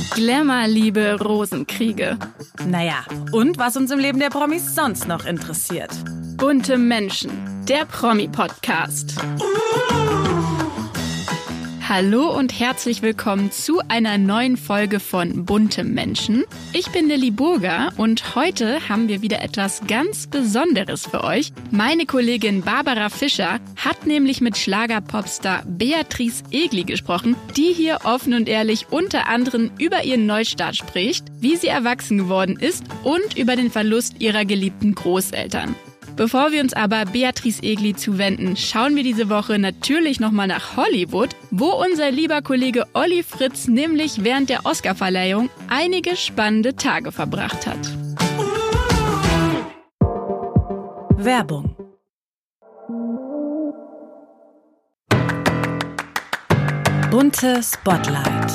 Glamour-Liebe, Rosenkriege. Naja, und was uns im Leben der Promis sonst noch interessiert. Bunte Menschen, der Promi-Podcast. Hallo und herzlich willkommen zu einer neuen Folge von Bunte Menschen. Ich bin Lilly Burger und heute haben wir wieder etwas ganz Besonderes für euch. Meine Kollegin Barbara Fischer hat nämlich mit Schlagerpopstar Beatrice Egli gesprochen, die hier offen und ehrlich unter anderem über ihren Neustart spricht, wie sie erwachsen geworden ist und über den Verlust ihrer geliebten Großeltern. Bevor wir uns aber Beatrice Egli zuwenden, schauen wir diese Woche natürlich nochmal nach Hollywood, wo unser lieber Kollege Olli Fritz nämlich während der Oscarverleihung einige spannende Tage verbracht hat. Werbung. Bunte Spotlight.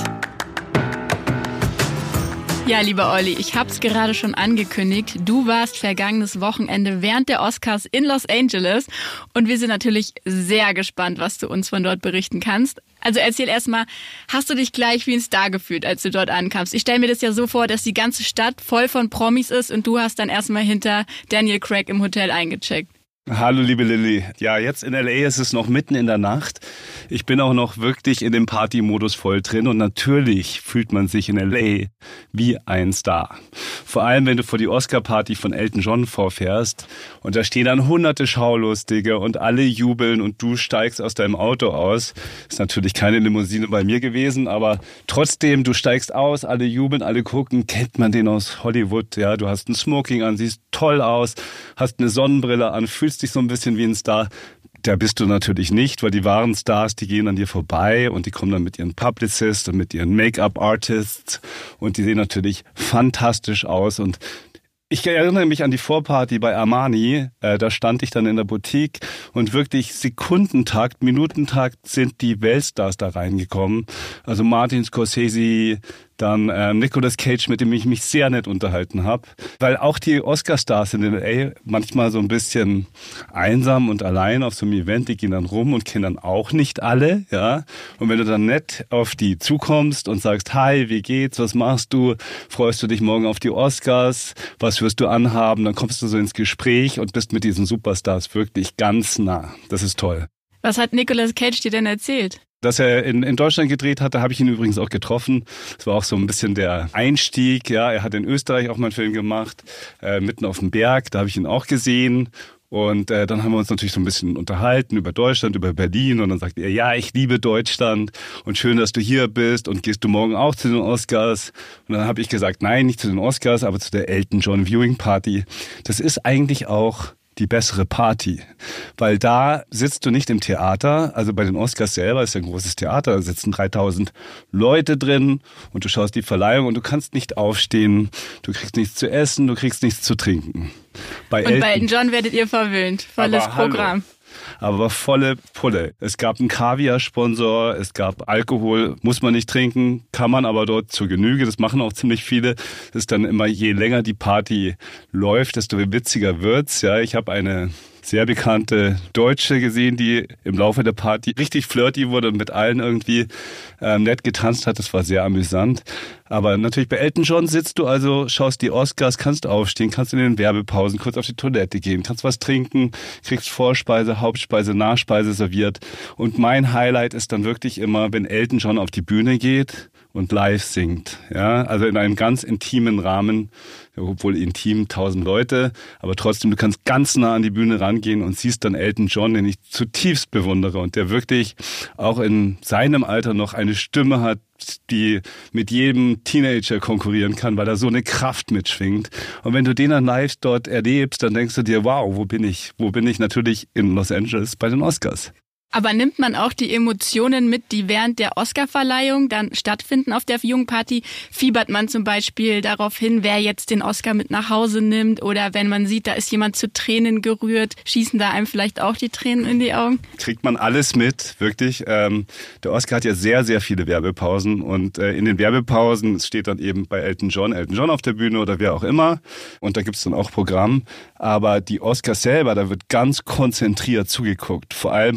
Ja, lieber Olli, ich hab's gerade schon angekündigt. Du warst vergangenes Wochenende während der Oscars in Los Angeles und wir sind natürlich sehr gespannt, was du uns von dort berichten kannst. Also erzähl erstmal, hast du dich gleich wie ein Star gefühlt, als du dort ankamst? Ich stelle mir das ja so vor, dass die ganze Stadt voll von Promis ist und du hast dann erstmal hinter Daniel Craig im Hotel eingecheckt. Hallo liebe Lilly. Ja, jetzt in L.A. ist es noch mitten in der Nacht. Ich bin auch noch wirklich in dem Party-Modus voll drin und natürlich fühlt man sich in L.A. wie ein Star. Vor allem, wenn du vor die Oscar-Party von Elton John vorfährst und da stehen dann hunderte Schaulustige und alle jubeln und du steigst aus deinem Auto aus. Ist natürlich keine Limousine bei mir gewesen, aber trotzdem, du steigst aus, alle jubeln, alle gucken, kennt man den aus Hollywood. Ja, du hast ein Smoking an, siehst toll aus, hast eine Sonnenbrille an, fühlst dich so ein bisschen wie ein Star. Da bist du natürlich nicht, weil die wahren Stars, die gehen an dir vorbei und die kommen dann mit ihren Publicists und mit ihren Make-up-Artists und die sehen natürlich fantastisch aus. Und ich erinnere mich an die Vorparty bei Armani, da stand ich dann in der Boutique und wirklich Sekundentakt, Minutentakt sind die Weltstars da reingekommen. Also Martin Scorsese, dann Nicolas Cage, mit dem ich mich sehr nett unterhalten habe. Weil auch die Oscar-Stars sind in L.A. manchmal so ein bisschen einsam und allein auf so einem Event, die gehen dann rum und kennen dann auch nicht alle, ja. Und wenn du dann nett auf die zukommst und sagst, hi, wie geht's, was machst du, freust du dich morgen auf die Oscars, was wirst du anhaben, dann kommst du so ins Gespräch und bist mit diesen Superstars wirklich ganz nah. Das ist toll. Was hat Nicolas Cage dir denn erzählt? Dass er in Deutschland gedreht hatte, habe ich ihn übrigens auch getroffen. Das war auch so ein bisschen der Einstieg. Ja, er hat in Österreich auch mal einen Film gemacht, mitten auf dem Berg. Da habe ich ihn auch gesehen. Und dann haben wir uns natürlich so ein bisschen unterhalten über Deutschland, über Berlin. Und dann sagt er, ja, ich liebe Deutschland und schön, dass du hier bist. Und gehst du morgen auch zu den Oscars? Und dann habe ich gesagt, nein, nicht zu den Oscars, aber zu der Elton John Viewing Party. Das ist eigentlich auch die bessere Party, weil da sitzt du nicht im Theater, also bei den Oscars selber ist ja ein großes Theater, da sitzen 3000 Leute drin und du schaust die Verleihung und du kannst nicht aufstehen, du kriegst nichts zu essen, du kriegst nichts zu trinken. Bei Elton John werdet ihr verwöhnt, volles Programm. Aber volle Pulle. Es gab einen Kaviar-Sponsor, es gab Alkohol, muss man nicht trinken, kann man aber dort zur Genüge, das machen auch ziemlich viele. Das ist dann immer, je länger die Party läuft, desto witziger wird's. Ja, ich habe eine sehr bekannte Deutsche gesehen, die im Laufe der Party richtig flirty wurde und mit allen irgendwie nett getanzt hat. Das war sehr amüsant. Aber natürlich bei Elton John sitzt du also, schaust die Oscars, kannst aufstehen, kannst in den Werbepausen kurz auf die Toilette gehen, kannst was trinken, kriegst Vorspeise, Hauptspeise, Nachspeise serviert. Und mein Highlight ist dann wirklich immer, wenn Elton John auf die Bühne geht und live singt. Ja, also in einem ganz intimen Rahmen, obwohl intim 1000 Leute, aber trotzdem, du kannst ganz nah an die Bühne rangehen und siehst dann Elton John, den ich zutiefst bewundere und der wirklich auch in seinem Alter noch eine Stimme hat, die mit jedem Teenager konkurrieren kann, weil er so eine Kraft mitschwingt. Und wenn du den dann live dort erlebst, dann denkst du dir, wow, wo bin ich? Wo bin ich? Natürlich in Los Angeles bei den Oscars. Aber nimmt man auch die Emotionen mit, die während der Oscarverleihung dann stattfinden auf der Viewing Party? Fiebert man zum Beispiel darauf hin, wer jetzt den Oscar mit nach Hause nimmt? Oder wenn man sieht, da ist jemand zu Tränen gerührt, schießen da einem vielleicht auch die Tränen in die Augen? Kriegt man alles mit, wirklich. Der Oscar hat ja sehr, sehr viele Werbepausen. Und in den Werbepausen steht dann eben bei Elton John auf der Bühne oder wer auch immer. Und da gibt's dann auch Programm. Aber die Oscars selber, da wird ganz konzentriert zugeguckt. Vor allem bei unseren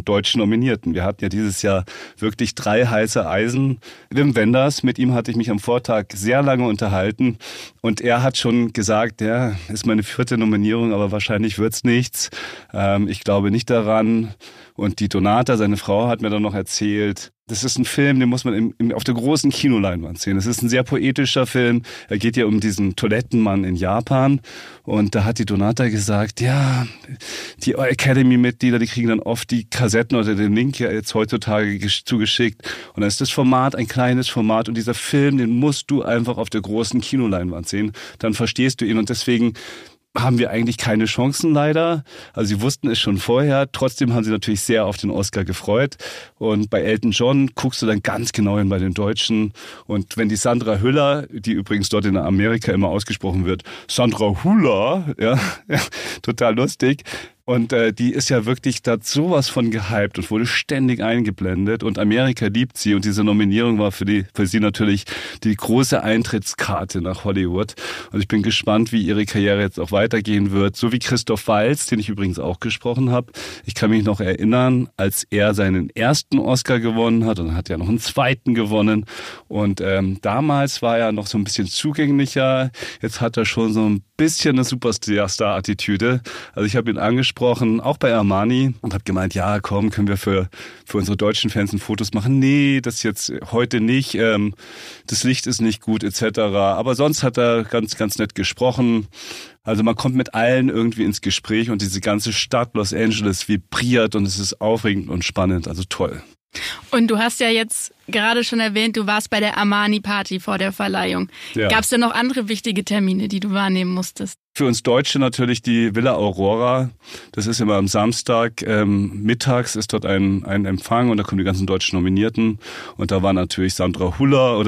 deutschen Nominierten. Wir hatten ja dieses Jahr wirklich 3 heiße Eisen. Wim Wenders, mit ihm hatte ich mich am Vortag sehr lange unterhalten und er hat schon gesagt, ja, ist meine 4. Nominierung, aber wahrscheinlich wird's nichts. Ich glaube nicht daran. Und die Donata, seine Frau, hat mir dann noch erzählt, das ist ein Film, den muss man auf der großen Kinoleinwand sehen. Das ist ein sehr poetischer Film. Er geht ja um diesen Toilettenmann in Japan. Und da hat die Donata gesagt, ja, die Academy-Mitglieder, die kriegen dann oft die Kassetten oder den Link ja jetzt heutzutage zugeschickt. Und dann ist das Format ein kleines Format. Und dieser Film, den musst du einfach auf der großen Kinoleinwand sehen. Dann verstehst du ihn. Und deswegen haben wir eigentlich keine Chancen leider. Also sie wussten es schon vorher. Trotzdem haben sie natürlich sehr auf den Oscar gefreut. Und bei Elton John guckst du dann ganz genau hin bei den Deutschen. Und wenn die Sandra Hüller, die übrigens dort in Amerika immer ausgesprochen wird, Sandra Hüller, ja, total lustig. Und die ist ja wirklich da sowas von gehypt und wurde ständig eingeblendet. Und Amerika liebt sie. Und diese Nominierung war für sie natürlich die große Eintrittskarte nach Hollywood. Und ich bin gespannt, wie ihre Karriere jetzt auch weitergehen wird. So wie Christoph Waltz, den ich übrigens auch gesprochen habe. Ich kann mich noch erinnern, als er seinen ersten Oscar gewonnen hat. Und dann hat er noch einen zweiten gewonnen. Und damals war er noch so ein bisschen zugänglicher. Jetzt hat er schon so ein bisschen eine Superstar-Attitüde. Also ich habe ihn angesprochen, auch bei Armani, und habe gemeint, ja komm, können wir für unsere deutschen Fans ein Fotos machen? Nee, das jetzt heute nicht, das Licht ist nicht gut etc. Aber sonst hat er ganz, ganz nett gesprochen. Also man kommt mit allen irgendwie ins Gespräch und diese ganze Stadt Los Angeles vibriert und es ist aufregend und spannend, also toll. Und du hast ja jetzt gerade schon erwähnt, du warst bei der Armani-Party vor der Verleihung. Ja. Gab es denn noch andere wichtige Termine, die du wahrnehmen musstest? Für uns Deutsche natürlich die Villa Aurora. Das ist immer am Samstag. Mittags ist dort ein Empfang und da kommen die ganzen deutschen Nominierten. Und da war natürlich Sandra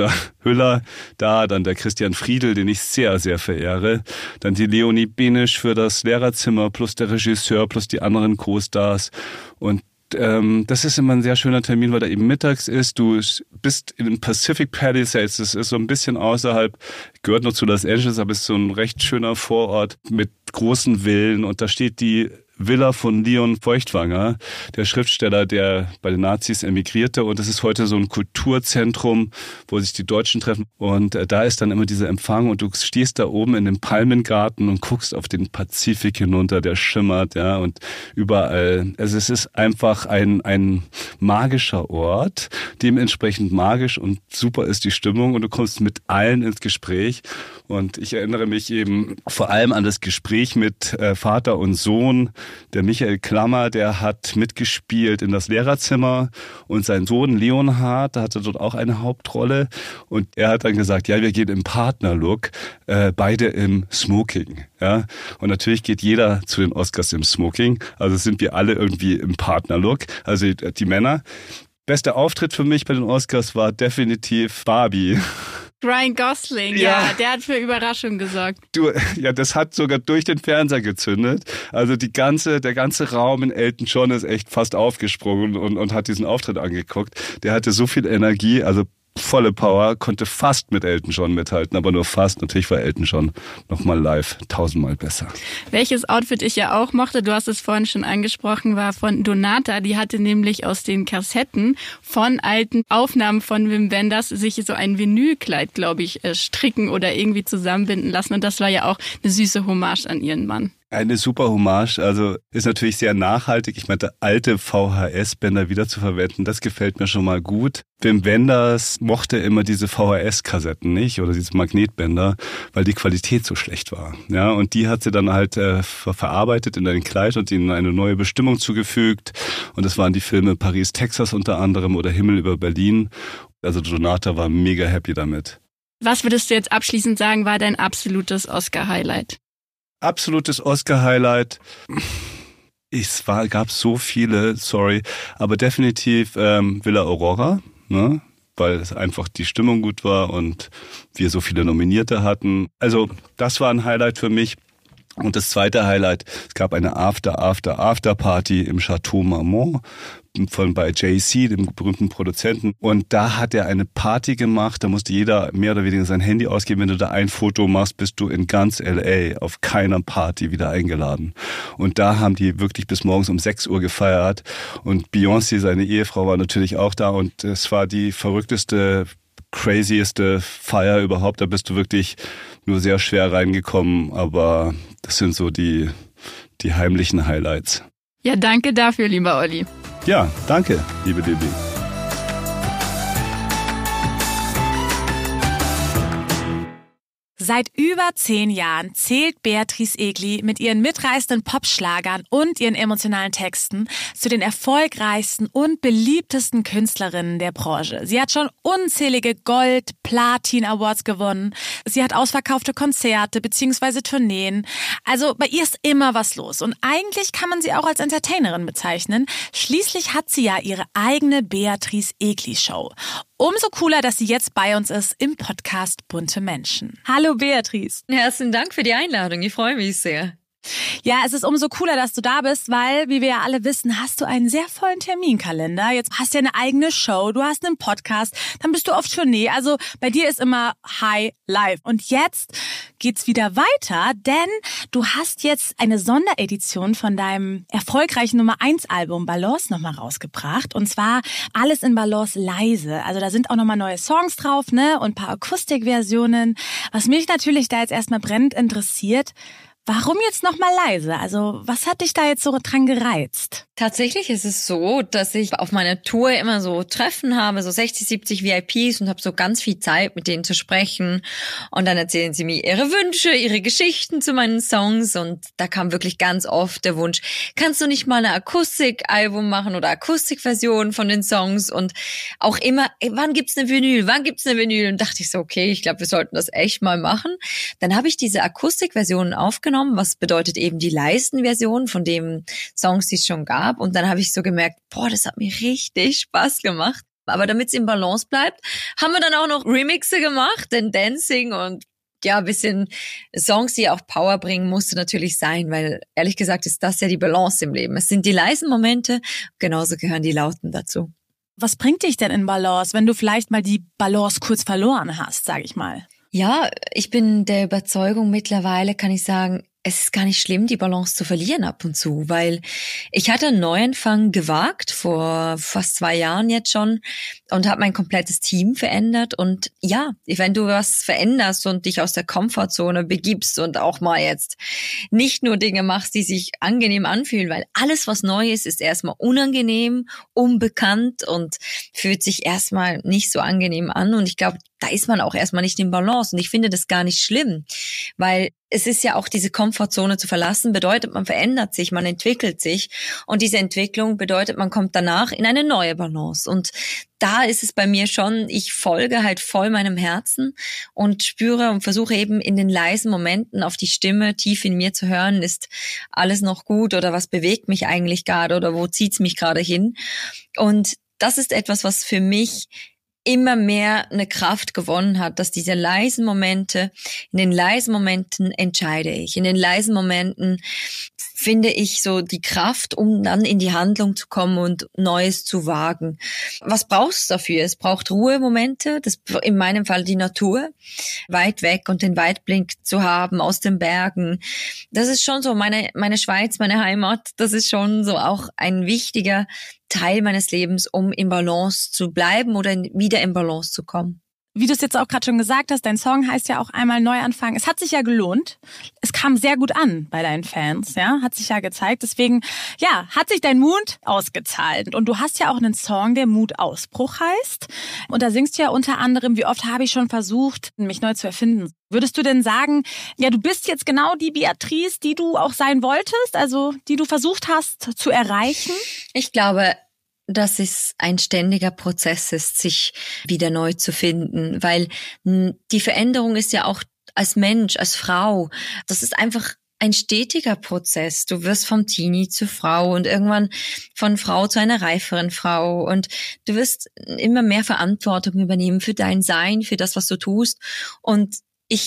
Hüller da, dann der Christian Friedl, den ich sehr, sehr verehre. Dann die Leonie Benisch für das Lehrerzimmer plus der Regisseur plus die anderen Co-Stars. Und das ist immer ein sehr schöner Termin, weil der eben mittags ist. Du bist in den Pacific Palisades, das ist so ein bisschen außerhalb, gehört noch zu Los Angeles, aber ist so ein recht schöner Vorort mit großen Villen und da steht die Villa von Leon Feuchtwanger, der Schriftsteller, der bei den Nazis emigrierte. Und das ist heute so ein Kulturzentrum, wo sich die Deutschen treffen. Und da ist dann immer dieser Empfang und du stehst da oben in dem Palmengarten und guckst auf den Pazifik hinunter, der schimmert, ja, und überall. Also es ist einfach ein magischer Ort, dementsprechend magisch und super ist die Stimmung und du kommst mit allen ins Gespräch. Und ich erinnere mich eben vor allem an das Gespräch mit Vater und Sohn. Der Michael Klammer, der hat mitgespielt in das Lehrerzimmer und sein Sohn Leonhard, der hatte dort auch eine Hauptrolle und er hat dann gesagt, ja, wir gehen im Partnerlook, beide im Smoking. Ja? Und natürlich geht jeder zu den Oscars im Smoking, also sind wir alle irgendwie im Partnerlook, also die Männer. Bester Auftritt für mich bei den Oscars war definitiv Barbie. Ryan Gosling, ja, der hat für Überraschung gesorgt. Das hat sogar durch den Fernseher gezündet. Also der ganze Raum in Elton John ist echt fast aufgesprungen und hat diesen Auftritt angeguckt. Der hatte so viel Energie, also volle Power, konnte fast mit Elton John mithalten, aber nur fast. Natürlich war Elton John nochmal live 1000-mal besser. Welches Outfit ich ja auch mochte, du hast es vorhin schon angesprochen, war von Donata. Die hatte nämlich aus den Kassetten von alten Aufnahmen von Wim Wenders sich so ein Vinylkleid, glaube ich, stricken oder irgendwie zusammenbinden lassen. Und das war ja auch eine süße Hommage an ihren Mann. Eine super Hommage, also ist natürlich sehr nachhaltig. Ich meinte, alte VHS-Bänder wiederzuverwenden, das gefällt mir schon mal gut. Wim Wenders mochte immer diese VHS-Kassetten nicht oder diese Magnetbänder, weil die Qualität so schlecht war. Ja, und die hat sie dann halt verarbeitet in ein Kleid und ihnen eine neue Bestimmung zugefügt. Und das waren die Filme Paris, Texas unter anderem oder Himmel über Berlin. Also Donata war mega happy damit. Was würdest du jetzt abschließend sagen, war dein absolutes Oscar-Highlight? Absolutes Oscar-Highlight. Gab so viele, sorry, aber definitiv Villa Aurora, ne? Weil es einfach die Stimmung gut war und wir so viele Nominierte hatten. Also das war ein Highlight für mich. Und das zweite Highlight, es gab eine After-Party im Chateau Marmont bei Jay-Z, dem berühmten Produzenten. Und da hat er eine Party gemacht, da musste jeder mehr oder weniger sein Handy ausgeben. Wenn du da ein Foto machst, bist du in ganz L.A. auf keiner Party wieder eingeladen. Und da haben die wirklich bis morgens um 6 Uhr gefeiert. Und Beyoncé, seine Ehefrau, war natürlich auch da. Und es war die verrückteste, crazieste Feier überhaupt. Da bist du wirklich nur sehr schwer reingekommen. Aber das sind so die heimlichen Highlights. Ja, danke dafür, lieber Olli. Ja, danke, liebe Lilly. Seit über 10 Jahren zählt Beatrice Egli mit ihren mitreißenden Popschlagern und ihren emotionalen Texten zu den erfolgreichsten und beliebtesten Künstlerinnen der Branche. Sie hat schon unzählige Gold-, Platin-Awards gewonnen. Sie hat ausverkaufte Konzerte bzw. Tourneen. Also bei ihr ist immer was los. Und eigentlich kann man sie auch als Entertainerin bezeichnen. Schließlich hat sie ja ihre eigene Beatrice Egli Show. Umso cooler, dass sie jetzt bei uns ist im Podcast Bunte Menschen. Hallo Beatrice. Herzlichen Dank für die Einladung. Ich freue mich sehr. Ja, es ist umso cooler, dass du da bist, weil, wie wir ja alle wissen, hast du einen sehr vollen Terminkalender. Jetzt hast du ja eine eigene Show, du hast einen Podcast, dann bist du auf Tournee. Also bei dir ist immer High Life. Und jetzt geht's wieder weiter, denn du hast jetzt eine Sonderedition von deinem erfolgreichen Nummer 1 Album Balance nochmal rausgebracht. Und zwar alles in Balance leise. Also da sind auch nochmal neue Songs drauf, ne? Und ein paar Akustikversionen. Was mich natürlich da jetzt erstmal brennend interessiert: Warum jetzt nochmal leise? Also was hat dich da jetzt so dran gereizt? Tatsächlich ist es so, dass ich auf meiner Tour immer so Treffen habe, so 60, 70 VIPs und habe so ganz viel Zeit, mit denen zu sprechen. Und dann erzählen sie mir ihre Wünsche, ihre Geschichten zu meinen Songs. Und da kam wirklich ganz oft der Wunsch, kannst du nicht mal eine Akustikalbum machen oder Akustikversion von den Songs? Und auch immer, wann gibt's eine Vinyl? Wann gibt's eine Vinyl? Und dachte ich so, okay, ich glaube, wir sollten das echt mal machen. Dann habe ich diese Akustikversionen aufgenommen, was bedeutet eben die leisten Versionen von den Songs, die es schon gab. Und dann habe ich so gemerkt, das hat mir richtig Spaß gemacht. Aber damit es im Balance bleibt, haben wir dann auch noch Remixe gemacht, denn Dancing und ja, ein bisschen Songs, die auch Power bringen, musste natürlich sein, weil ehrlich gesagt ist das ja die Balance im Leben. Es sind die leisen Momente, genauso gehören die lauten dazu. Was bringt dich denn in Balance, wenn du vielleicht mal die Balance kurz verloren hast, sage ich mal? Ja, ich bin der Überzeugung mittlerweile, kann ich sagen, es ist gar nicht schlimm, die Balance zu verlieren ab und zu, weil ich hatte einen Neuanfang gewagt, vor fast 2 Jahren jetzt schon, und habe mein komplettes Team verändert. Und ja, wenn du was veränderst und dich aus der Komfortzone begibst und auch mal jetzt nicht nur Dinge machst, die sich angenehm anfühlen, weil alles, was neu ist erstmal unangenehm, unbekannt und fühlt sich erstmal nicht so angenehm an. Und ich glaube, da ist man auch erstmal nicht in Balance. Und ich finde das gar nicht schlimm, weil es ist ja auch diese Komfortzone zu verlassen, bedeutet, man verändert sich, man entwickelt sich. Und diese Entwicklung bedeutet, man kommt danach in eine neue Balance. Und da ist es bei mir schon, ich folge halt voll meinem Herzen und spüre und versuche eben in den leisen Momenten auf die Stimme tief in mir zu hören, ist alles noch gut oder was bewegt mich eigentlich gerade oder wo zieht's mich gerade hin? Und das ist etwas, was für mich immer mehr eine Kraft gewonnen hat, dass diese leisen Momente, in den leisen Momenten entscheide ich. In den leisen Momenten finde ich so die Kraft, um dann in die Handlung zu kommen und Neues zu wagen. Was brauchst du dafür? Es braucht Ruhemomente, das in meinem Fall die Natur, weit weg und den Weitblick zu haben aus den Bergen. Das ist schon so meine Schweiz, meine Heimat, das ist schon so auch ein wichtiger Teil meines Lebens, um in Balance zu bleiben oder wieder in Balance zu kommen. Wie du es jetzt auch gerade schon gesagt hast, dein Song heißt ja auch einmal Neuanfang. Es hat sich ja gelohnt. Es kam sehr gut an bei deinen Fans, ja, hat sich ja gezeigt. Deswegen, ja, hat sich dein Mut ausgezahlt. Und du hast ja auch einen Song, der Mutausbruch heißt. Und da singst du ja unter anderem, wie oft habe ich schon versucht, mich neu zu erfinden. Würdest du denn sagen, ja, du bist jetzt genau die Beatrice, die du auch sein wolltest, also die du versucht hast zu erreichen? Ich glaube, dass es ein ständiger Prozess ist, sich wieder neu zu finden, weil die Veränderung ist ja auch als Mensch, als Frau, das ist einfach ein stetiger Prozess. Du wirst vom Teenie zur Frau und irgendwann von Frau zu einer reiferen Frau und du wirst immer mehr Verantwortung übernehmen für dein Sein, für das, was du tust. Und ich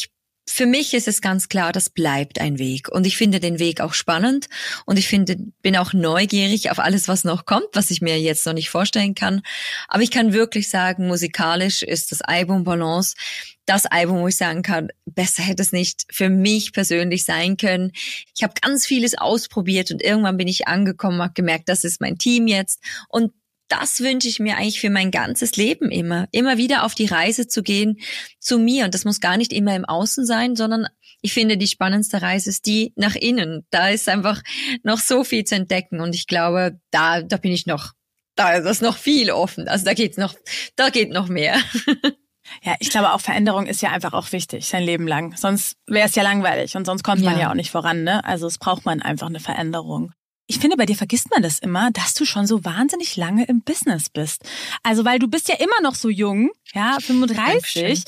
für mich ist es ganz klar, das bleibt ein Weg. Und ich finde den Weg auch spannend. Und ich bin auch neugierig auf alles, was noch kommt, was ich mir jetzt noch nicht vorstellen kann. Aber ich kann wirklich sagen, musikalisch ist das Album Balance das Album, wo ich sagen kann, besser hätte es nicht für mich persönlich sein können. Ich habe ganz vieles ausprobiert und irgendwann bin ich angekommen, habe gemerkt, das ist mein Team jetzt. Und das wünsche ich mir eigentlich für mein ganzes Leben immer wieder auf die Reise zu gehen zu mir. Und das muss gar nicht immer im Außen sein, sondern ich finde, die spannendste Reise ist die nach innen. Da ist einfach noch so viel zu entdecken. Und ich glaube, da bin ich noch, da ist noch viel offen. Also da geht noch mehr. Ja, ich glaube auch Veränderung ist ja einfach auch wichtig, sein Leben lang. Sonst wäre es ja langweilig und sonst kommt man ja auch nicht voran, ne? Also es braucht man einfach eine Veränderung. Ich finde, bei dir vergisst man das immer, dass du schon so wahnsinnig lange im Business bist. Also, weil du bist ja immer noch so jung, ja, 35.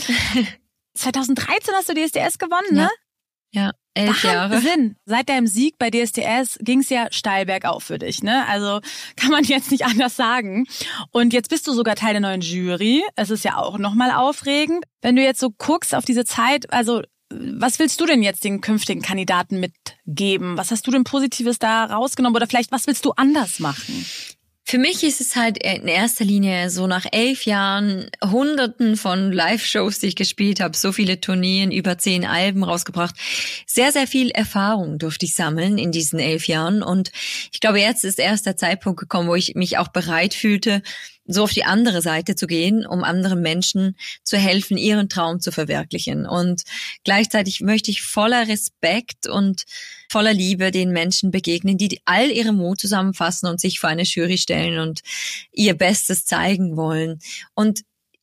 2013 hast du DSDS gewonnen, ne? Ja, 11 Jahre. Wahnsinn. Seit deinem Sieg bei DSDS ging es ja steil bergauf für dich, ne? Also kann man jetzt nicht anders sagen. Und jetzt bist du sogar Teil der neuen Jury. Es ist ja auch nochmal aufregend. Wenn du jetzt so guckst auf diese Zeit, also was willst du denn jetzt den künftigen Kandidaten mitgeben? Was hast du denn Positives da rausgenommen? Oder vielleicht, was willst du anders machen? Für mich ist es halt in erster Linie so nach 11 Jahren, Hunderten von Live-Shows, die ich gespielt habe, so viele Tourneen, über 10 Alben rausgebracht. Sehr, sehr viel Erfahrung durfte ich sammeln in diesen 11 Jahren. Und ich glaube, jetzt ist erst der Zeitpunkt gekommen, wo ich mich auch bereit fühlte, so auf die andere Seite zu gehen, um anderen Menschen zu helfen, ihren Traum zu verwirklichen. Und gleichzeitig möchte ich voller Respekt und voller Liebe den Menschen begegnen, die all ihre Mut zusammenfassen und sich vor eine Jury stellen und ihr Bestes zeigen wollen. Und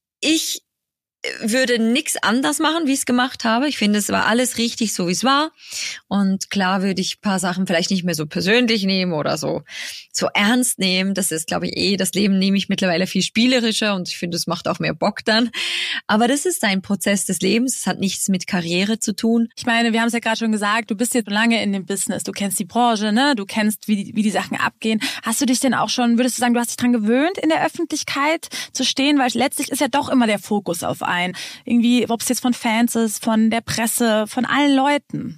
ich würde nichts anders machen, wie ich es gemacht habe. Ich finde, es war alles richtig, so wie es war. Und klar würde ich ein paar Sachen vielleicht nicht mehr so persönlich nehmen oder so ernst nehmen. Das ist, glaube ich, das Leben nehme ich mittlerweile viel spielerischer und ich finde, es macht auch mehr Bock dann. Aber das ist ein Prozess des Lebens. Es hat nichts mit Karriere zu tun. Ich meine, wir haben es ja gerade schon gesagt, du bist jetzt lange in dem Business. Du kennst die Branche, ne? Du kennst, wie die Sachen abgehen. Hast du dich denn auch schon, würdest du sagen, du hast dich dran gewöhnt, in der Öffentlichkeit zu stehen? Weil letztlich ist ja doch immer der Fokus auf ein. Irgendwie, ob es jetzt von Fans ist, von der Presse, von allen Leuten.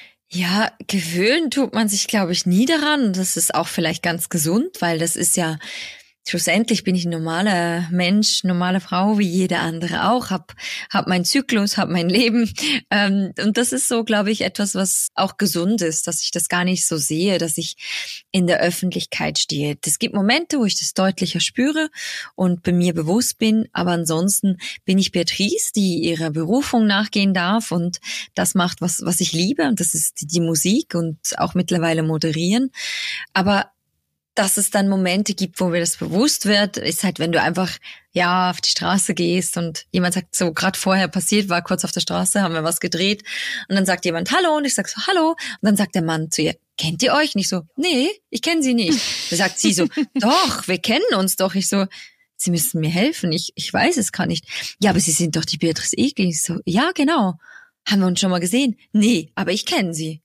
Ja, gewöhnen tut man sich, glaube ich, nie daran. Das ist auch vielleicht ganz gesund, weil das ist ja, schlussendlich bin ich ein normaler Mensch, normale Frau, wie jede andere auch, hab meinen Zyklus, hab mein Leben. Und das ist so, glaube ich, etwas, was auch gesund ist, dass ich das gar nicht so sehe, dass ich in der Öffentlichkeit stehe. Es gibt Momente, wo ich das deutlicher spüre und bei mir bewusst bin, aber ansonsten bin ich Beatrice, die ihrer Berufung nachgehen darf und das macht, was ich liebe, und das ist die Musik und auch mittlerweile moderieren. Aber dass es dann Momente gibt, wo mir das bewusst wird, ist halt, wenn du einfach auf die Straße gehst und jemand sagt, so gerade vorher passiert, war kurz auf der Straße, haben wir was gedreht und dann sagt jemand Hallo und ich sag so Hallo und dann sagt der Mann zu ihr, kennt ihr euch? Und ich so, nee, ich kenne sie nicht. Da sagt sie so, doch, wir kennen uns doch. Ich so, Sie müssen mir helfen, ich weiß es gar nicht. Ja, aber Sie sind doch die Beatrice Egli. Ich so, ja, genau. Haben wir uns schon mal gesehen? Nee, aber ich kenne sie.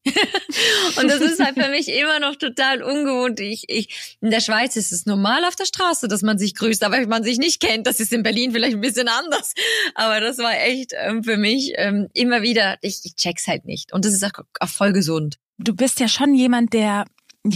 Und das ist halt für mich immer noch total ungewohnt. In der Schweiz ist es normal auf der Straße, dass man sich grüßt, aber wenn man sich nicht kennt, das ist in Berlin vielleicht ein bisschen anders. Aber das war echt für mich immer wieder, ich check's halt nicht. Und das ist auch voll gesund. Du bist ja schon jemand, der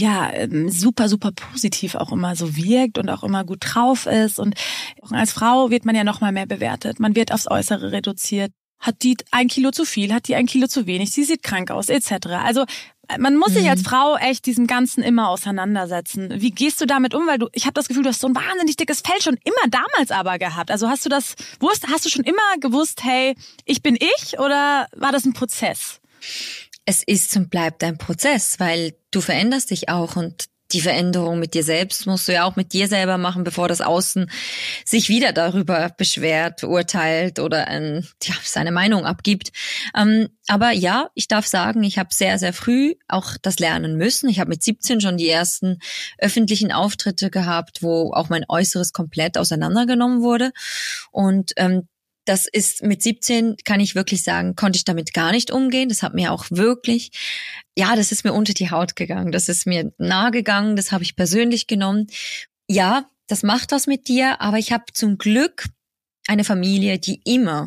super, super positiv auch immer so wirkt und auch immer gut drauf ist. Und auch als Frau wird man ja noch mal mehr bewertet. Man wird aufs Äußere reduziert. Hat die 1 Kilo zu viel, hat die 1 Kilo zu wenig, sie sieht krank aus, etc. Also man muss sich als Frau echt diesem Ganzen immer auseinandersetzen. Wie gehst du damit um? Weil ich habe das Gefühl, du hast so ein wahnsinnig dickes Fell schon immer damals aber gehabt. Also hast du schon immer gewusst, hey, ich bin ich, oder war das ein Prozess? Es ist und bleibt ein Prozess, weil du veränderst dich auch und die Veränderung mit dir selbst musst du ja auch mit dir selber machen, bevor das Außen sich wieder darüber beschwert, urteilt oder seine Meinung abgibt. Aber ja, ich darf sagen, ich habe sehr, sehr früh auch das lernen müssen. Ich habe mit 17 schon die ersten öffentlichen Auftritte gehabt, wo auch mein Äußeres komplett auseinandergenommen wurde. Und das ist mit 17, kann ich wirklich sagen, konnte ich damit gar nicht umgehen. Das hat mir auch wirklich, das ist mir unter die Haut gegangen. Das ist mir nahe gegangen, das habe ich persönlich genommen. Ja, das macht was mit dir, aber ich habe zum Glück eine Familie, die immer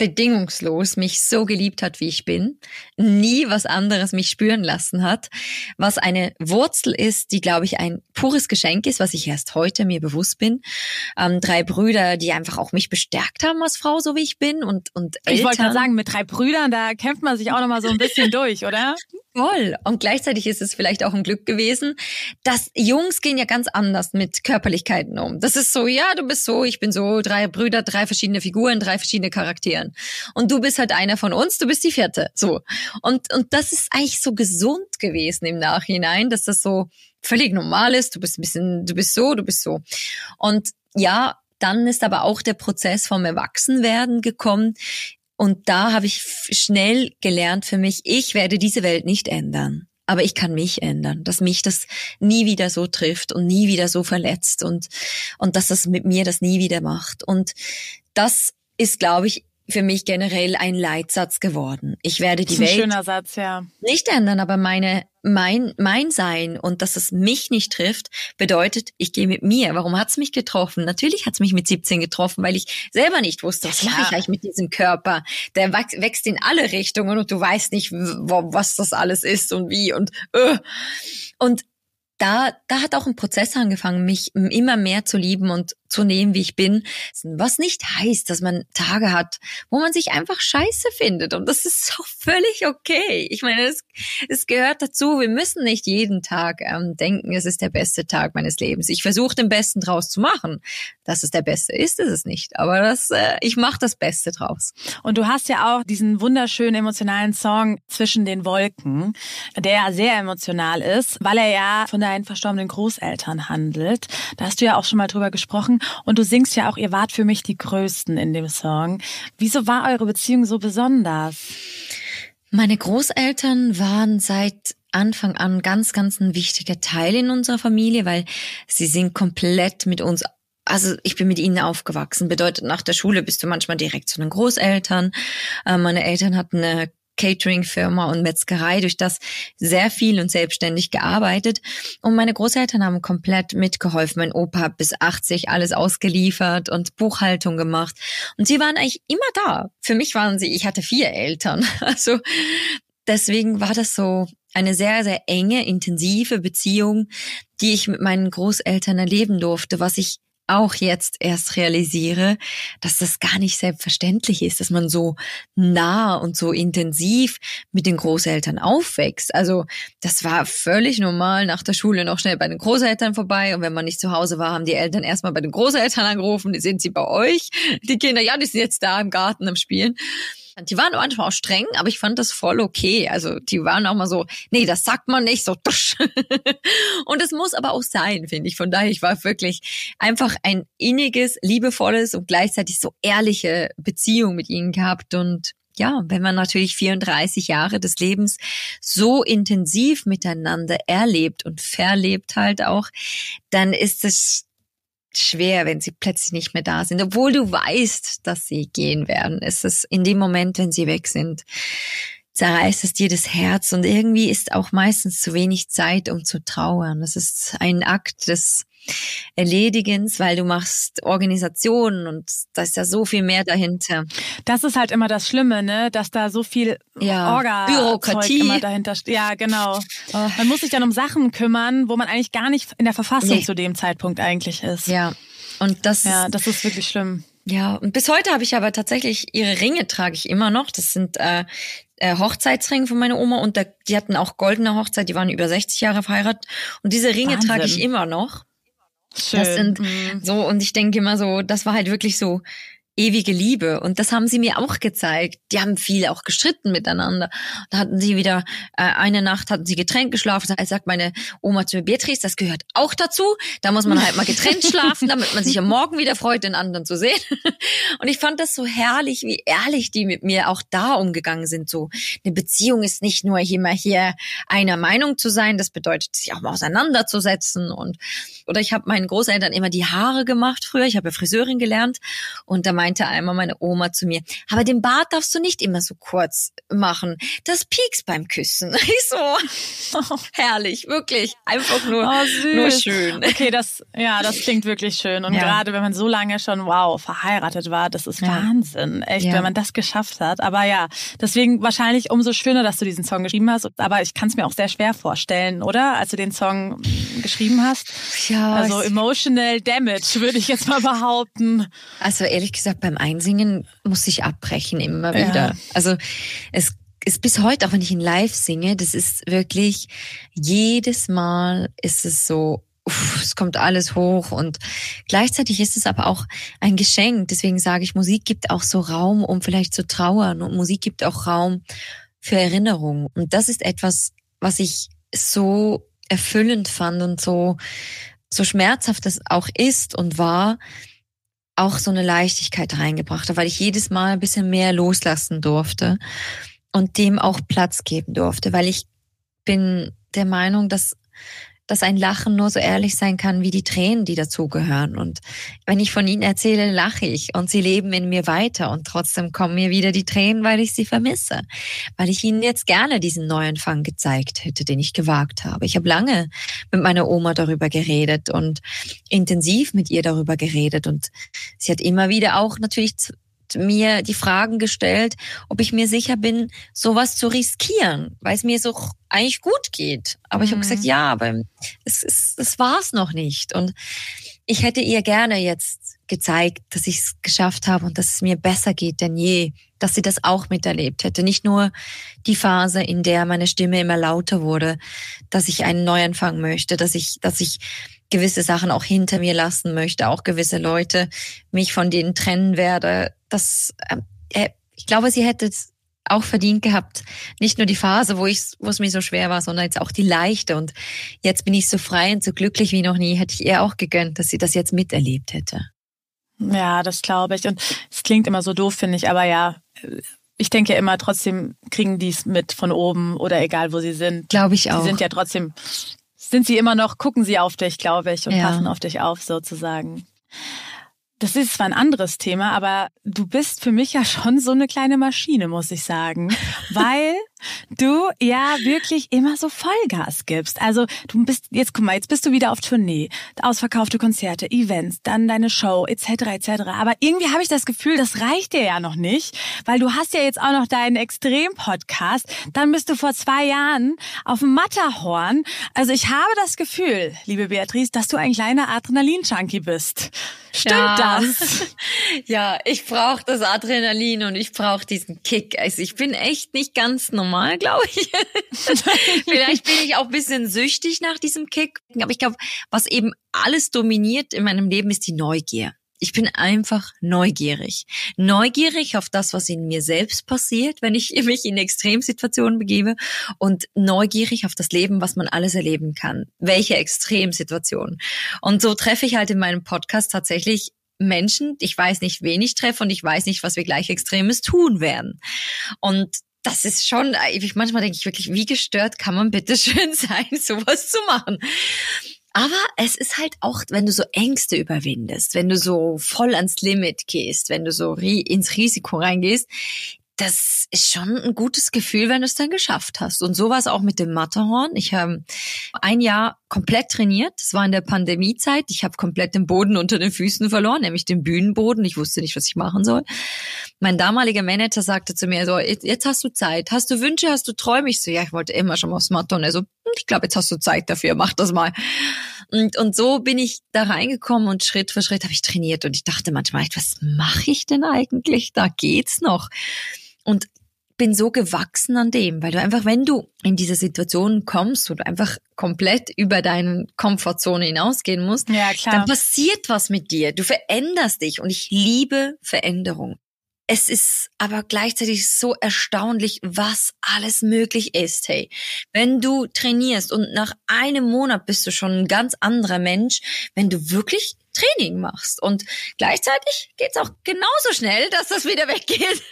bedingungslos mich so geliebt hat, wie ich bin, nie was anderes mich spüren lassen hat, was eine Wurzel ist, die, glaube ich, ein pures Geschenk ist, was ich erst heute mir bewusst bin. 3 Brüder, die einfach auch mich bestärkt haben als Frau, so wie ich bin, und Eltern. Ich wollte gerade sagen, mit 3 Brüdern, da kämpft man sich auch nochmal so ein bisschen durch, oder? Voll. Und gleichzeitig ist es vielleicht auch ein Glück gewesen, dass Jungs gehen ja ganz anders mit Körperlichkeiten um. Das ist so, ja, du bist so, ich bin so, 3 Brüder, 3 verschiedene Figuren, 3 verschiedene Charakteren. Und du bist halt einer von uns, du bist die 4. So. Und das ist eigentlich so gesund gewesen im Nachhinein, dass das so völlig normal ist. Du bist so. Und ja, dann ist aber auch der Prozess vom Erwachsenwerden gekommen. Und da habe ich schnell gelernt für mich, ich werde diese Welt nicht ändern. Aber ich kann mich ändern, dass mich das nie wieder so trifft und nie wieder so verletzt und dass das mit mir das nie wieder macht. Und das ist, glaube ich, für mich generell ein Leitsatz geworden. Ich werde die Welt schöner Satz, ja. nicht ändern, aber mein Sein und dass es mich nicht trifft, bedeutet, ich gehe mit mir. Warum hat's mich getroffen? Natürlich hat's mich mit 17 getroffen, weil ich selber nicht wusste, was mache ich eigentlich mit diesem Körper? Der wächst in alle Richtungen und du weißt nicht, was das alles ist und wie und da hat auch ein Prozess angefangen, mich immer mehr zu lieben und zu nehmen, wie ich bin. Was nicht heißt, dass man Tage hat, wo man sich einfach scheiße findet. Und das ist auch völlig okay. Ich meine, es gehört dazu. Wir müssen nicht jeden Tag denken, es ist der beste Tag meines Lebens. Ich versuche, den Besten draus zu machen. Dass es der Beste ist es nicht. Aber ich mache das Beste draus. Und du hast ja auch diesen wunderschönen emotionalen Song Zwischen den Wolken, der ja sehr emotional ist, weil er ja von deinen verstorbenen Großeltern handelt. Da hast du ja auch schon mal drüber gesprochen. Und du singst ja auch, ihr wart für mich die Größten in dem Song. Wieso war eure Beziehung so besonders? Meine Großeltern waren seit Anfang an ganz, ganz ein wichtiger Teil in unserer Familie, weil sie sind komplett mit uns. Also ich bin mit ihnen aufgewachsen. Bedeutet, nach der Schule bist du manchmal direkt zu den Großeltern. Meine Eltern hatten eine Catering-Firma und Metzgerei, durch das sehr viel und selbstständig gearbeitet. Und meine Großeltern haben komplett mitgeholfen. Mein Opa hat bis 80 alles ausgeliefert und Buchhaltung gemacht. Und sie waren eigentlich immer da. Für mich ich hatte 4 Eltern. Also deswegen war das so eine sehr, sehr enge, intensive Beziehung, die ich mit meinen Großeltern erleben durfte, was ich auch jetzt erst realisiere, dass das gar nicht selbstverständlich ist, dass man so nah und so intensiv mit den Großeltern aufwächst. Also das war völlig normal, nach der Schule noch schnell bei den Großeltern vorbei, und wenn man nicht zu Hause war, haben die Eltern erstmal bei den Großeltern angerufen, sind sie bei euch? Die Kinder, ja, die sind jetzt da im Garten am Spielen. Die waren manchmal auch streng, aber ich fand das voll okay. Also die waren auch mal so, nee, das sagt man nicht, so tusch. Und es muss aber auch sein, finde ich. Von daher, ich war wirklich einfach ein inniges, liebevolles und gleichzeitig so ehrliche Beziehung mit ihnen gehabt. Und ja, wenn man natürlich 34 Jahre des Lebens so intensiv miteinander erlebt und verlebt halt auch, dann ist es schwer, wenn sie plötzlich nicht mehr da sind. Obwohl du weißt, dass sie gehen werden. Es ist in dem Moment, wenn sie weg sind, zerreißt es dir das Herz. Und irgendwie ist auch meistens zu wenig Zeit, um zu trauern. Das ist ein Akt des Erledigens, weil du machst Organisationen und da ist ja so viel mehr dahinter. Das ist halt immer das Schlimme, ne? Dass da so viel Bürokratie immer dahinter steht. Ja, genau. Man muss sich dann um Sachen kümmern, wo man eigentlich gar nicht in der Verfassung zu dem Zeitpunkt eigentlich ist. Ja, und das ist wirklich schlimm. Ja, und bis heute habe ich aber tatsächlich, ihre Ringe trage ich immer noch. Das sind Hochzeitsringe von meiner Oma, und die hatten auch goldene Hochzeit, die waren über 60 Jahre verheiratet, und diese Ringe Wahnsinn. Trage ich immer noch. Schön. Das sind so, und ich denke immer so, das war halt wirklich so ewige Liebe, und das haben sie mir auch gezeigt. Die haben viel auch gestritten miteinander. Da hatten sie wieder, eine Nacht hatten sie getrennt geschlafen. Da sagt meine Oma zu mir, Beatrice, das gehört auch dazu. Da muss man halt mal getrennt schlafen, damit man sich am Morgen wieder freut, den anderen zu sehen. Und ich fand das so herrlich, wie ehrlich die mit mir auch da umgegangen sind. So, eine Beziehung ist nicht nur immer hier einer Meinung zu sein, das bedeutet, sich auch mal auseinanderzusetzen. Oder ich habe meinen Großeltern immer die Haare gemacht früher. Ich habe ja Friseurin gelernt, und da meinte meinte einmal meine Oma zu mir, aber den Bart darfst du nicht immer so kurz machen. Das piekst beim Küssen. Ich so, herrlich, wirklich. Einfach nur schön. Okay, das klingt wirklich schön. Und gerade wenn man so lange schon, verheiratet war, das ist Wahnsinn. Echt, wenn man das geschafft hat. Aber ja, deswegen wahrscheinlich umso schöner, dass du diesen Song geschrieben hast. Aber ich kann es mir auch sehr schwer vorstellen, oder? Als du den Song geschrieben hast. Ja. Also emotional damage, würde ich jetzt mal behaupten. Also ehrlich gesagt, beim Einsingen muss ich abbrechen immer wieder. Ja. Also es ist bis heute, auch wenn ich ihn live singe, das ist wirklich, jedes Mal ist es so, es kommt alles hoch und gleichzeitig ist es aber auch ein Geschenk. Deswegen sage ich, Musik gibt auch so Raum, um vielleicht zu trauern, und Musik gibt auch Raum für Erinnerung. Und das ist etwas, was ich so erfüllend fand und so schmerzhaft das auch ist und war, auch so eine Leichtigkeit reingebracht hat, weil ich jedes Mal ein bisschen mehr loslassen durfte und dem auch Platz geben durfte, weil ich bin der Meinung, dass ein Lachen nur so ehrlich sein kann wie die Tränen, die dazugehören. Und wenn ich von ihnen erzähle, lache ich und sie leben in mir weiter und trotzdem kommen mir wieder die Tränen, weil ich sie vermisse. Weil ich ihnen jetzt gerne diesen Neuanfang gezeigt hätte, den ich gewagt habe. Ich habe lange mit meiner Oma darüber geredet und intensiv mit ihr darüber geredet und sie hat immer wieder auch natürlich mir die Fragen gestellt, ob ich mir sicher bin, sowas zu riskieren, weil es mir so eigentlich gut geht. Aber ich habe gesagt, ja, aber das war's noch nicht. Und ich hätte ihr gerne jetzt gezeigt, dass ich es geschafft habe und dass es mir besser geht denn je, dass sie das auch miterlebt hätte. Nicht nur die Phase, in der meine Stimme immer lauter wurde, dass ich einen Neuanfang möchte, dass ich gewisse Sachen auch hinter mir lassen möchte, auch gewisse Leute mich von denen trennen werde. Ich glaube, sie hätte es auch verdient gehabt. Nicht nur die Phase, wo es mir so schwer war, sondern jetzt auch die leichte. Und jetzt bin ich so frei und so glücklich wie noch nie. Hätte ich ihr auch gegönnt, dass sie das jetzt miterlebt hätte. Ja, das glaube ich. Und es klingt immer so doof, finde ich. Aber ja, ich denke immer, trotzdem kriegen die es mit von oben oder egal, wo sie sind. Glaube ich auch. Sie sind ja trotzdem, gucken sie auf dich, glaube ich, und passen auf dich auf sozusagen. Das ist zwar ein anderes Thema, aber du bist für mich ja schon so eine kleine Maschine, muss ich sagen, weil du ja wirklich immer so Vollgas gibst. Also jetzt bist du wieder auf Tournee, ausverkaufte Konzerte, Events, dann deine Show etc. etc. Aber irgendwie habe ich das Gefühl, das reicht dir ja noch nicht, weil du hast ja jetzt auch noch deinen Extrem-Podcast. Dann bist du vor 2 Jahren auf dem Matterhorn. Also ich habe das Gefühl, liebe Beatrice, dass du ein kleiner Adrenalin-Junkie bist. Stimmt das? Ja, ich brauche das Adrenalin und ich brauche diesen Kick. Also ich bin echt nicht ganz normal, glaube ich. Vielleicht bin ich auch ein bisschen süchtig nach diesem Kick. Aber ich glaube, was eben alles dominiert in meinem Leben, ist die Neugier. Ich bin einfach neugierig. Neugierig auf das, was in mir selbst passiert, wenn ich mich in Extremsituationen begebe, und neugierig auf das Leben, was man alles erleben kann. Welche Extremsituationen. Und so treffe ich halt in meinem Podcast tatsächlich Menschen. Ich weiß nicht, wen ich treffe, und ich weiß nicht, was wir gleich Extremes tun werden. Und das ist schon, manchmal denke ich wirklich, wie gestört kann man bitte schön sein, sowas zu machen. Aber es ist halt auch, wenn du so Ängste überwindest, wenn du so voll ans Limit gehst, wenn du so ins Risiko reingehst, das ist schon ein gutes Gefühl, wenn du es dann geschafft hast. Und so war es auch mit dem Matterhorn. Ich habe 1 Jahr komplett trainiert. Das war in der Pandemiezeit. Ich habe komplett den Boden unter den Füßen verloren, nämlich den Bühnenboden. Ich wusste nicht, was ich machen soll. Mein damaliger Manager sagte zu mir so, jetzt hast du Zeit. Hast du Wünsche, hast du Träume? Ich so, ja, ich wollte immer schon mal aufs Matterhorn. Er so, ich glaube, jetzt hast du Zeit dafür, mach das mal. Und so bin ich da reingekommen und Schritt für Schritt habe ich trainiert. Und ich dachte manchmal, was mache ich denn eigentlich? Da geht's noch. Und bin so gewachsen an dem, weil du einfach, wenn du in diese Situation kommst, wo du einfach komplett über deine Komfortzone hinausgehen musst, ja, klar, dann passiert was mit dir. Du veränderst dich, und ich liebe Veränderung. Es ist aber gleichzeitig so erstaunlich, was alles möglich ist. Hey, wenn du trainierst und nach einem Monat bist du schon ein ganz anderer Mensch, wenn du wirklich Training machst. Und gleichzeitig geht's auch genauso schnell, dass das wieder weggeht.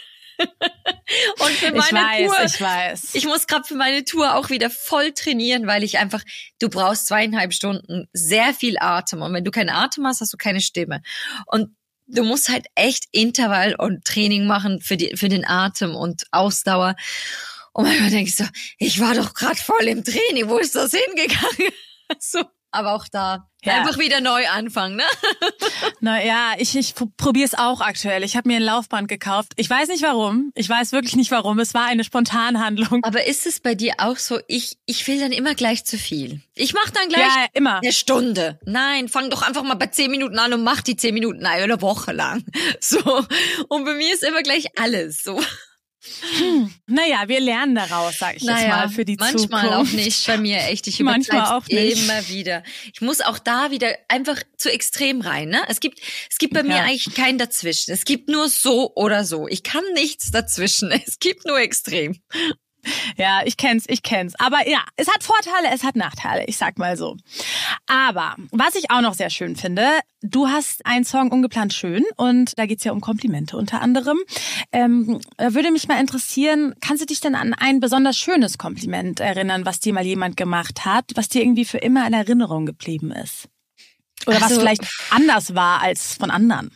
Und für meine Tour, ich weiß. Ich muss gerade für meine Tour auch wieder voll trainieren, weil ich einfach, du brauchst 2,5 Stunden sehr viel Atem. Und wenn du keinen Atem hast, hast du keine Stimme. Und du musst halt echt Intervall und Training machen für den Atem und Ausdauer. Und manchmal denke ich so, ich war doch gerade voll im Training, wo ist das hingegangen? So, aber auch da einfach wieder neu anfangen, ne? Naja, ich probiere es auch aktuell. Ich habe mir ein Laufband gekauft. Ich weiß nicht warum. Ich weiß wirklich nicht warum. Es war eine Spontanhandlung. Aber ist es bei dir auch so, ich will dann immer gleich zu viel. Ich mache dann gleich immer eine Stunde. Nein, fang doch einfach mal bei 10 Minuten an und mach die 10 Minuten eine Woche lang. So. Und bei mir ist immer gleich alles so. Naja, wir lernen daraus, sag ich jetzt mal, für die Zukunft. Manchmal auch nicht, bei mir echt. Ich übertreibe immer wieder. Ich muss auch da wieder einfach zu extrem rein. Ne? Es gibt bei mir eigentlich kein Dazwischen. Es gibt nur so oder so. Ich kann nichts dazwischen. Es gibt nur extrem. Ja, ich kenn's. Aber ja, es hat Vorteile, es hat Nachteile, ich sag mal so. Aber was ich auch noch sehr schön finde, du hast einen Song Ungeplant schön und da geht's ja um Komplimente unter anderem. Würde mich mal interessieren, kannst du dich denn an ein besonders schönes Kompliment erinnern, was dir mal jemand gemacht hat, was dir irgendwie für immer in Erinnerung geblieben ist? Oder was vielleicht anders war als von anderen?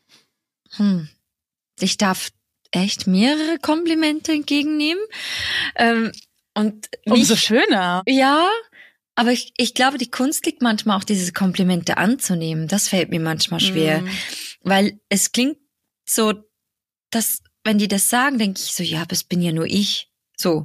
Ich darf echt mehrere Komplimente entgegennehmen. Und umso schöner. Ja, aber ich glaube, die Kunst liegt manchmal auch, diese Komplimente anzunehmen. Das fällt mir manchmal schwer. Weil es klingt so, dass, wenn die das sagen, denke ich so, ja, aber es bin ja nur ich. So,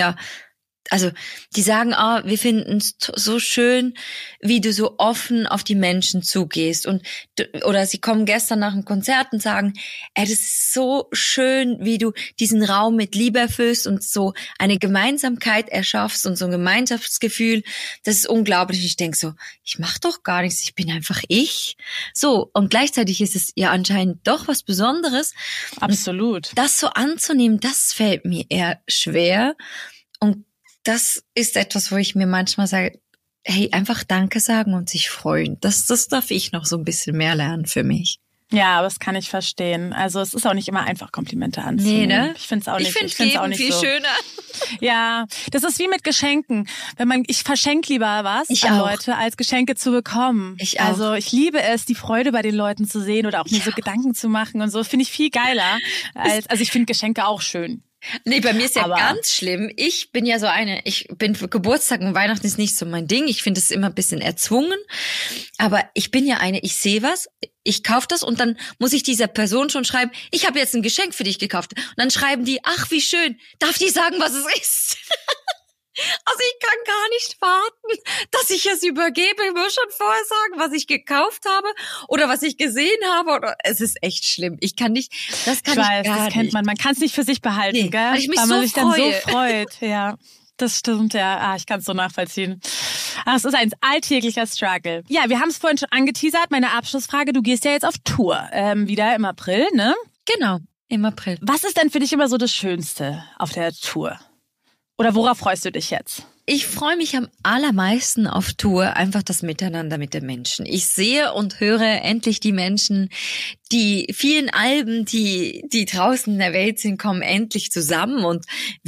also die sagen, wir finden es so schön, wie du so offen auf die Menschen zugehst. Oder sie kommen gestern nach dem Konzert und sagen, das ist so schön, wie du diesen Raum mit Liebe erfüllst und so eine Gemeinsamkeit erschaffst und so ein Gemeinschaftsgefühl. Das ist unglaublich. Ich denke so, ich mache doch gar nichts, ich bin einfach ich. So, und gleichzeitig ist es ja anscheinend doch was Besonderes. Absolut. Und das so anzunehmen, das fällt mir eher schwer. Und das ist etwas, wo ich mir manchmal sage, hey, einfach Danke sagen und sich freuen. Das darf ich noch so ein bisschen mehr lernen für mich. Ja, das kann ich verstehen. Also es ist auch nicht immer einfach, Komplimente anzunehmen. Nee, ne? Ich finde es auch nicht. Ich finde es auch nicht viel schöner. Ja, das ist wie mit Geschenken. Ich verschenke lieber was an Leute, als Geschenke zu bekommen. Ich auch. Also ich liebe es, die Freude bei den Leuten zu sehen oder auch mir so Gedanken zu machen und so. Finde ich viel geiler. Also ich finde Geschenke auch schön. Nee, bei mir ist ja ganz schlimm. Ich bin ja so ich bin für Geburtstag und Weihnachten ist nicht so mein Ding. Ich finde es immer ein bisschen erzwungen. Aber ich bin ja ich sehe was, ich kaufe das und dann muss ich dieser Person schon schreiben, ich habe jetzt ein Geschenk für dich gekauft. Und dann schreiben die, ach, wie schön, darf die sagen, was es ist? Also ich kann gar nicht warten, dass ich es übergebe. Ich muss schon vorher sagen, was ich gekauft habe oder was ich gesehen habe. Es ist echt schlimm. Ich kann nicht, das kennt man. Man kann es nicht für sich behalten, gell? Weil ich mich weil man so sich dann so freut. Ja, das stimmt, ja. Ich kann es so nachvollziehen. Es ist ein alltäglicher Struggle. Ja, wir haben es vorhin schon angeteasert. Meine Abschlussfrage, du gehst ja jetzt auf Tour. Wieder im April, ne? Genau, im April. Was ist denn für dich immer so das Schönste auf der Tour? Oder worauf freust du dich jetzt? Ich freue mich am allermeisten auf Tour, einfach das Miteinander mit den Menschen. Ich sehe und höre endlich die Menschen, die vielen Alben, die draußen in der Welt sind, kommen endlich zusammen und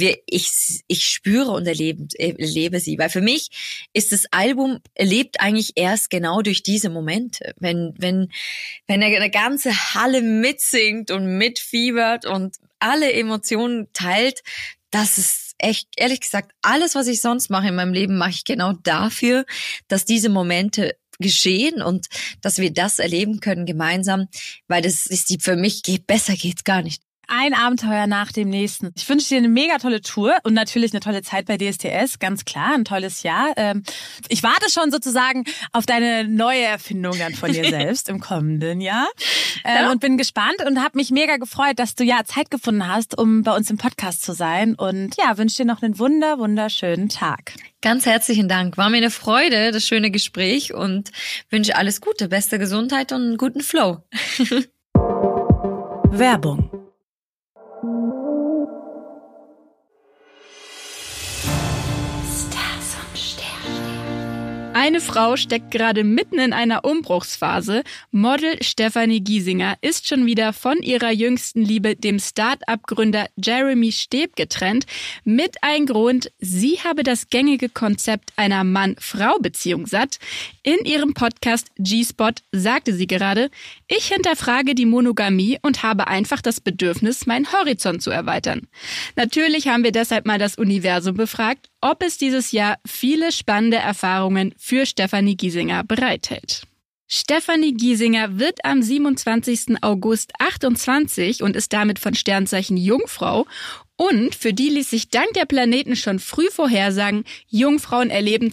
ich spüre und erlebe sie. Weil für mich ist das Album lebt eigentlich erst genau durch diese Momente. Wenn eine ganze Halle mitsingt und mitfiebert und alle Emotionen teilt, das ist echt, ehrlich gesagt, alles, was ich sonst mache in meinem Leben, mache ich genau dafür, dass diese Momente geschehen und dass wir das erleben können gemeinsam, weil das ist für mich, besser geht's gar nicht. Ein Abenteuer nach dem nächsten. Ich wünsche dir eine mega tolle Tour und natürlich eine tolle Zeit bei DSDS, ganz klar, ein tolles Jahr. Ich warte schon sozusagen auf deine neue Erfindung dann von dir selbst im kommenden Jahr und bin gespannt und habe mich mega gefreut, dass du Zeit gefunden hast, um bei uns im Podcast zu sein und wünsche dir noch einen wunderschönen Tag. Ganz herzlichen Dank. War mir eine Freude, das schöne Gespräch und wünsche alles Gute, beste Gesundheit und einen guten Flow. Werbung. Eine Frau steckt gerade mitten in einer Umbruchsphase. Model Stefanie Giesinger ist schon wieder von ihrer jüngsten Liebe, dem Start-up-Gründer Jeremy Steb, getrennt. Mit ein Grund, sie habe das gängige Konzept einer Mann-Frau-Beziehung satt. In ihrem Podcast G-Spot sagte sie gerade: Ich hinterfrage die Monogamie und habe einfach das Bedürfnis, meinen Horizont zu erweitern. Natürlich haben wir deshalb mal das Universum befragt, ob es dieses Jahr viele spannende Erfahrungen für Stefanie Giesinger bereithält. Stefanie Giesinger wird am 27. August 28 und ist damit von Sternzeichen Jungfrau. Und für die ließ sich dank der Planeten schon früh vorhersagen, Jungfrauen erleben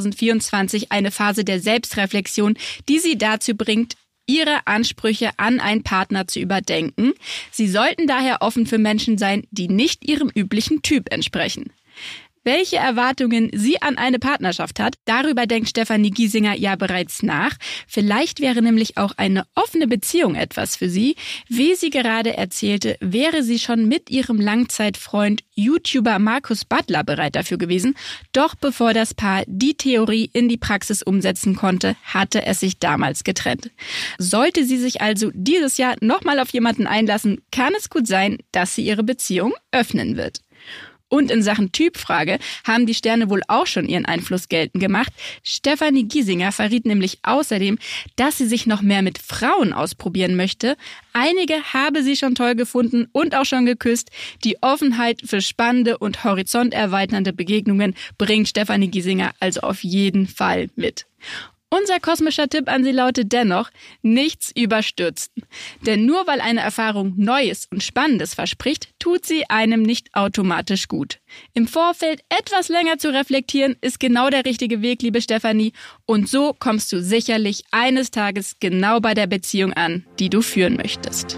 2024 eine Phase der Selbstreflexion, die sie dazu bringt, ihre Ansprüche an einen Partner zu überdenken. Sie sollten daher offen für Menschen sein, die nicht ihrem üblichen Typ entsprechen. Welche Erwartungen sie an eine Partnerschaft hat, darüber denkt Stefanie Giesinger ja bereits nach. Vielleicht wäre nämlich auch eine offene Beziehung etwas für sie. Wie sie gerade erzählte, wäre sie schon mit ihrem Langzeitfreund YouTuber Markus Butler bereit dafür gewesen. Doch bevor das Paar die Theorie in die Praxis umsetzen konnte, hatte es sich damals getrennt. Sollte sie sich also dieses Jahr nochmal auf jemanden einlassen, kann es gut sein, dass sie ihre Beziehung öffnen wird. Und in Sachen Typfrage haben die Sterne wohl auch schon ihren Einfluss geltend gemacht. Stefanie Giesinger verriet nämlich außerdem, dass sie sich noch mehr mit Frauen ausprobieren möchte. Einige habe sie schon toll gefunden und auch schon geküsst. Die Offenheit für spannende und horizonterweiternde Begegnungen bringt Stefanie Giesinger also auf jeden Fall mit. Unser kosmischer Tipp an Sie lautet dennoch: nichts überstürzen. Denn nur weil eine Erfahrung Neues und Spannendes verspricht, tut sie einem nicht automatisch gut. Im Vorfeld etwas länger zu reflektieren, ist genau der richtige Weg, liebe Stefanie. Und so kommst du sicherlich eines Tages genau bei der Beziehung an, die du führen möchtest.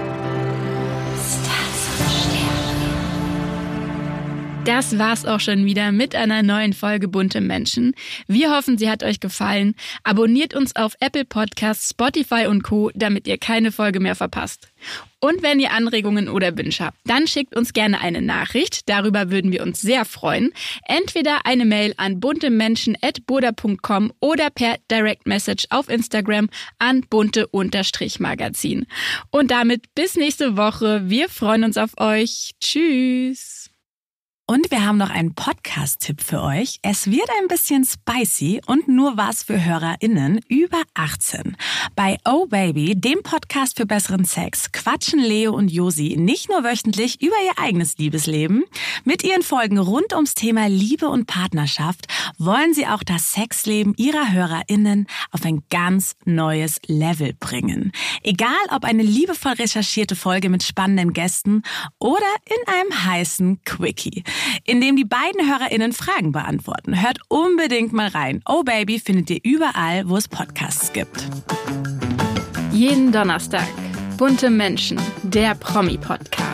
Das war's auch schon wieder mit einer neuen Folge Bunte Menschen. Wir hoffen, sie hat euch gefallen. Abonniert uns auf Apple Podcasts, Spotify und Co., damit ihr keine Folge mehr verpasst. Und wenn ihr Anregungen oder Wünsche habt, dann schickt uns gerne eine Nachricht. Darüber würden wir uns sehr freuen. Entweder eine Mail an buntemenschen@burda.com oder per Direct Message auf Instagram an bunte_magazin. Und damit bis nächste Woche. Wir freuen uns auf euch. Tschüss. Und wir haben noch einen Podcast-Tipp für euch. Es wird ein bisschen spicy und nur was für HörerInnen über 18. Bei Oh Baby, dem Podcast für besseren Sex, quatschen Leo und Josi nicht nur wöchentlich über ihr eigenes Liebesleben. Mit ihren Folgen rund ums Thema Liebe und Partnerschaft wollen sie auch das Sexleben ihrer HörerInnen auf ein ganz neues Level bringen. Egal ob eine liebevoll recherchierte Folge mit spannenden Gästen oder in einem heißen Quickie, in dem die beiden HörerInnen Fragen beantworten. Hört unbedingt mal rein. Oh Baby findet ihr überall, wo es Podcasts gibt. Jeden Donnerstag. Bunte Menschen, der Promi-Podcast.